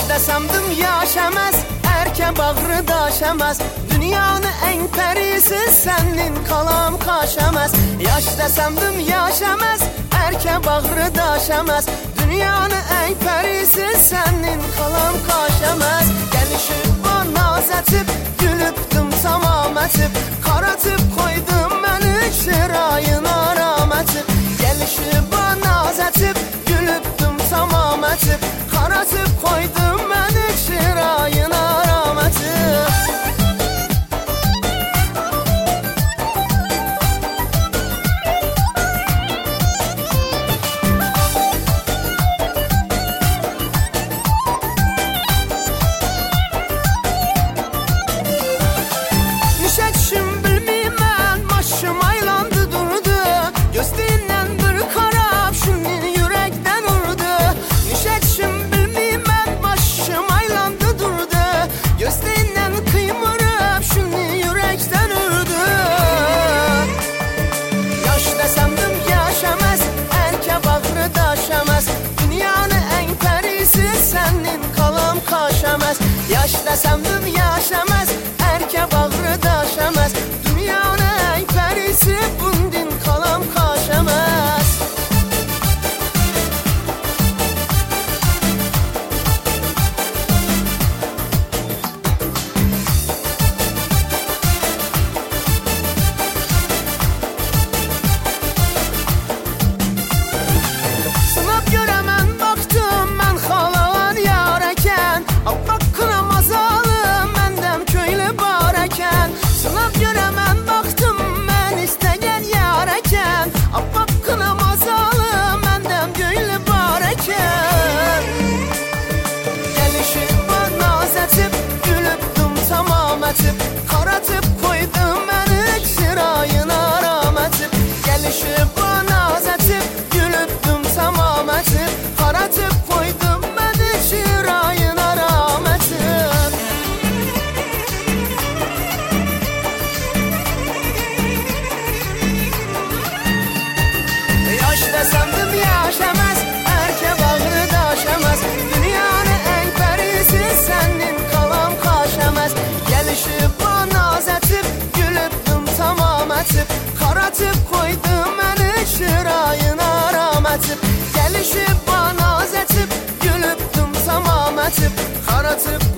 desəmdim yaşəməz, ərkə bağrı daşəməz. Dünyanı ən pərisi sənin qalam qaşəməz. Yaş desəmdim yaşəməz, ərkə bağrı daşəməz. Dünyanı ən pərisi sənin qalam qaşəməz. Gəlişib bana zətib, gülübdüm tamam ətib. Qaratıb qoydum məni çırayına ramətib. Gəlişib bana zətib, gülübdüm tamam ətib. Qaratıb qoydum məni çırayına ramətib. Yaş desəmdim yaşəməz, ərkə bağrı daşəməz. Dünyanı ən pərisi bundin qalam qaşəməz. Sınab görə mən baxdım, mən xalalar yarəkən. Sınab görə mən baxdım, mən istəyən yarəkən. Abbaq qınamazalı, məndəm göylü barəkən. Gəlişib bana zətib, gülübdüm tamam ətib. Qaratıb qoydum məni çırayına ramətib. Gəlişib bana zətib, gülübdüm tamam ətib. Qaratıb qoydum məni çırayına ramətib. Yaş desəmdim yaşəməz, ərkə bağrı daşəməz. Dünyanı ən pərisi sənin qalam qaşəməz. Gəlişib bana zətib, gülübdüm tamam ətib. Qaratıb qoydum məni çırayına ramətib. Gəlişib bana zətib, gülübdüm tamam ətib. Qaratıb